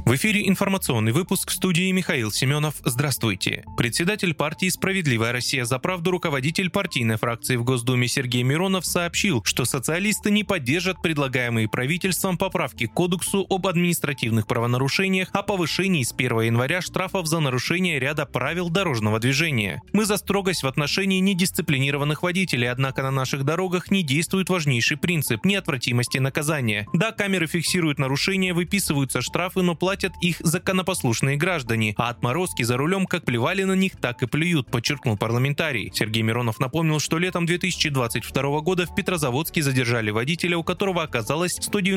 В эфире информационный выпуск, в студии Михаил Семенов. Здравствуйте. Председатель партии «Справедливая Россия за правду», руководитель партийной фракции в Госдуме Сергей Миронов сообщил, что социалисты не поддержат предлагаемые правительством поправки к Кодексу об административных правонарушениях о повышении с 1 января штрафов за нарушение ряда правил дорожного движения. Мы за строгость в отношении недисциплинированных водителей, однако на наших дорогах не действует важнейший принцип неотвратимости наказания. Да, камеры фиксируют нарушения, выписываются штрафы, но платят их законопослушные граждане, а отморозки за рулем как плевали на них, так и плюют, подчеркнул парламентарий. Сергей Миронов напомнил, что летом 2022 года в Петрозаводске задержали водителя, у которого оказалось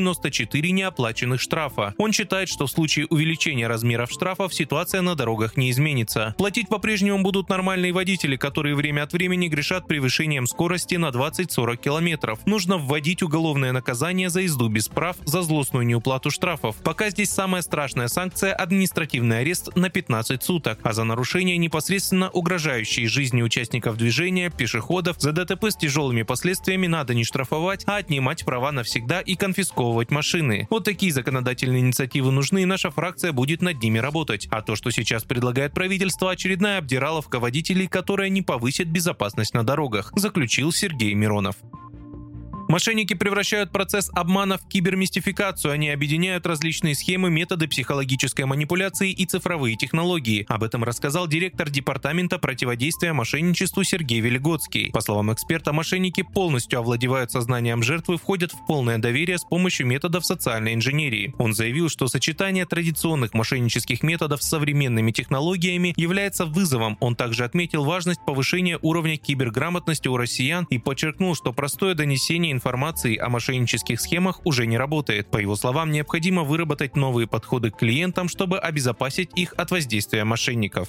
194 неоплаченных штрафа. Он считает, что в случае увеличения размеров штрафов ситуация на дорогах не изменится. Платить по-прежнему будут нормальные водители, которые время от времени грешат превышением скорости на 20-40 километров. Нужно вводить уголовное наказание за езду без прав, за злостную неуплату штрафов. Пока здесь самая страшная санкция – административный арест на 15 суток, а за нарушения, непосредственно угрожающие жизни участников движения, пешеходов, за ДТП с тяжелыми последствиями надо не штрафовать, а отнимать права навсегда и конфисковывать машины. Вот такие законодательные инициативы нужны, и наша фракция будет над ними работать. А то, что сейчас предлагает правительство, очередная обдираловка водителей, которая не повысит безопасность на дорогах, заключил Сергей Миронов. Мошенники превращают процесс обмана в кибермистификацию. Они объединяют различные схемы, методы психологической манипуляции и цифровые технологии. Об этом рассказал директор Департамента противодействия мошенничеству Сергей Велигодский. По словам эксперта, мошенники полностью овладевают сознанием жертвы, входят в полное доверие с помощью методов социальной инженерии. Он заявил, что сочетание традиционных мошеннических методов с современными технологиями является вызовом. Он также отметил важность повышения уровня киберграмотности у россиян и подчеркнул, что простое донесение информации о мошеннических схемах уже не работает. По его словам, необходимо выработать новые подходы к клиентам, чтобы обезопасить их от воздействия мошенников.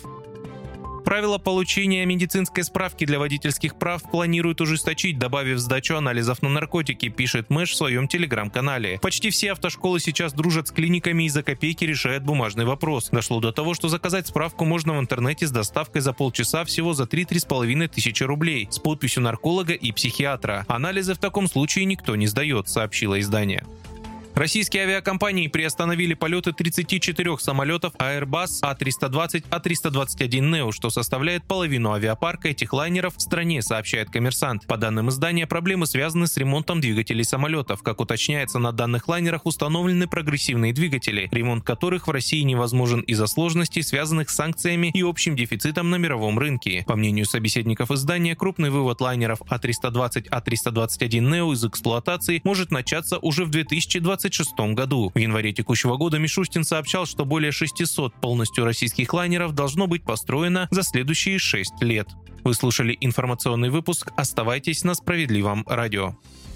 Правила получения медицинской справки для водительских прав планируют ужесточить, добавив сдачу анализов на наркотики, пишет Мэш в своем телеграм-канале. Почти все автошколы сейчас дружат с клиниками и за копейки решают бумажный вопрос. Дошло до того, что заказать справку можно в интернете с доставкой за полчаса всего за 3-3,5 тысячи рублей с подписью нарколога и психиатра. Анализы в таком случае никто не сдает, сообщило издание. Российские авиакомпании приостановили полеты 34 самолетов Airbus A320, A321neo, что составляет половину авиапарка этих лайнеров в стране, сообщает «Коммерсант». По данным издания, проблемы связаны с ремонтом двигателей самолетов. Как уточняется, на данных лайнерах установлены прогрессивные двигатели, ремонт которых в России невозможен из-за сложностей, связанных с санкциями и общим дефицитом на мировом рынке. По мнению собеседников издания, крупный вывод лайнеров A320, A321neo из эксплуатации может начаться уже в 2026 году. В январе текущего года Мишустин сообщал, что более 600 полностью российских лайнеров должно быть построено за следующие 6 лет. Вы слушали информационный выпуск. Оставайтесь на Справедливом радио.